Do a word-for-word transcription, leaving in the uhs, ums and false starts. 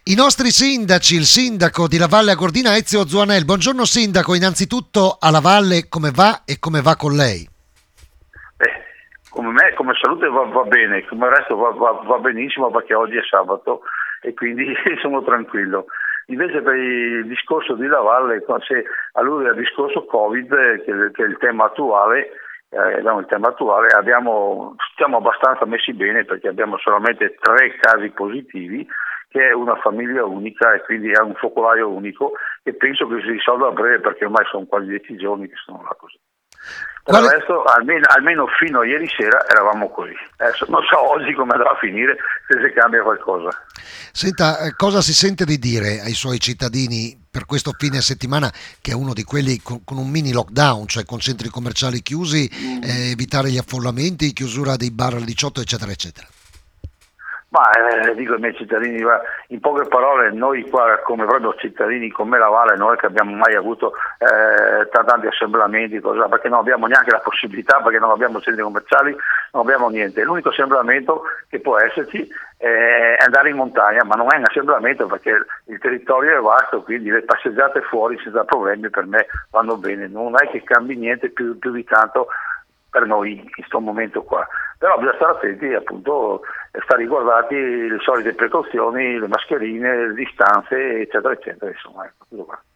I nostri sindaci, il sindaco di La Valle Agordina Ezio Zuanel. Buongiorno sindaco, innanzitutto a La Valle come va e come va con lei? Eh, come me, come salute va, va bene, come il resto va, va, va benissimo perché oggi è sabato e quindi sono tranquillo. Invece per il discorso di La Valle, se allude al discorso Covid, che, che è il tema attuale, eh, il tema attuale abbiamo, stiamo abbastanza messi bene perché abbiamo solamente tre casi positivi, che è una famiglia unica e quindi è un focolaio unico e penso che si risolva a breve perché ormai sono quasi dieci giorni che sono là così. Per il resto, almeno, almeno fino a ieri sera eravamo così. Adesso non so oggi come andrà a finire, se si cambia qualcosa. Senta, cosa si sente di dire ai suoi cittadini per questo fine settimana, che è uno di quelli con, con un mini lockdown, cioè con centri commerciali chiusi, Mm. eh, evitare gli affollamenti, chiusura dei bar alle diciotto, eccetera, eccetera? Ma eh, dico ai miei cittadini, in poche parole, noi qua come proprio cittadini come La Valle, noi che abbiamo mai avuto eh, tanti assemblamenti, cosa, perché non abbiamo neanche la possibilità, perché non abbiamo centri commerciali, non abbiamo niente. L'unico assemblamento che può esserci è andare in montagna, ma non è un assemblamento perché il territorio è vasto, quindi le passeggiate fuori senza problemi per me vanno bene, non è che cambi niente più, più di tanto per noi in questo momento qua. Però bisogna stare attenti, appunto, stare riguardati le solite precauzioni, le mascherine, le distanze, eccetera, eccetera, insomma, ecco, tutto qua.